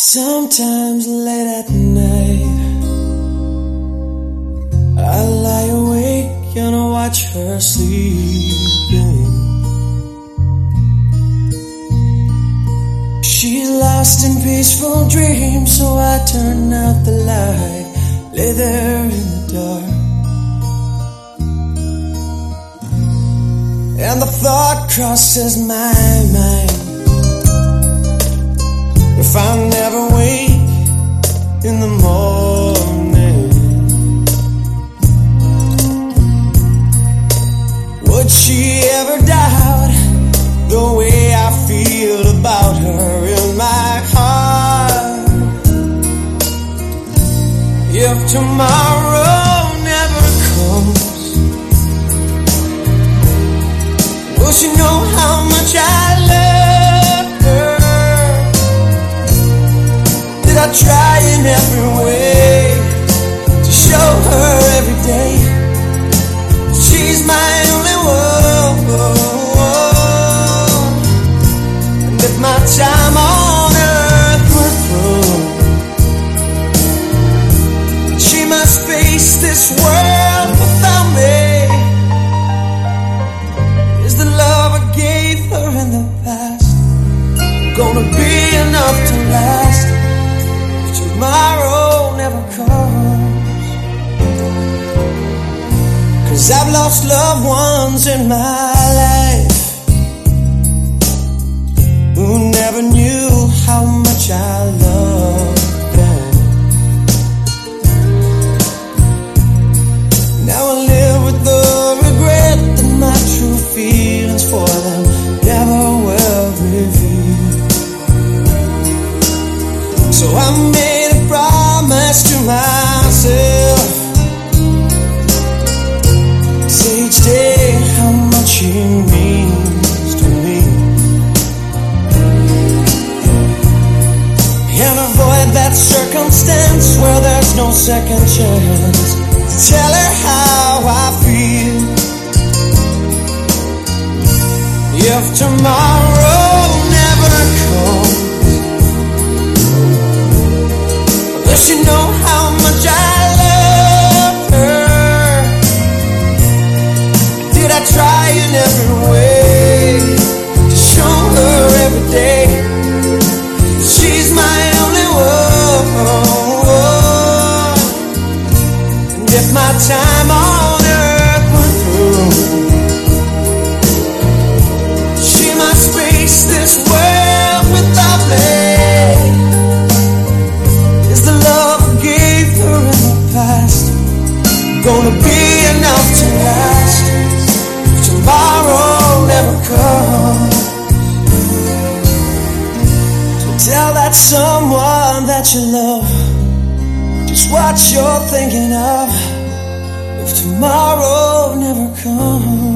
Sometimes late at night I lie awake and I watch her sleeping. She's lost in peaceful dreams, so I turn out the light, lay there in the dark. And the thought crosses my mind, if I never wake in the morning, would she ever doubt the way I feel about her in my heart? If tomorrow never comes, will she know how much I love her? Did I try in every way to show her every day she's my only one? And if my time on earth were through, she must face this world without me. Is the love I gave her in the past gonna be enough to last if tomorrow never comes? 'Cause I've lost loved ones in my life who never knew how much I loved them. Now I live with the regret that my true feelings for them never will reveal. So I made a promise to myself, say each day how much she means to me, and avoid that circumstance where there's no second chance to tell her how I feel. If tomorrow never comes, will she know how much I love her? Did I try in every way to show her every day she's my only one? And if my time on earth were through, she must face this world without me. Is the love I gave her in the past gonna be enough to last if tomorrow never comes? So tell that someone that you love just what you're thinking of if tomorrow never comes.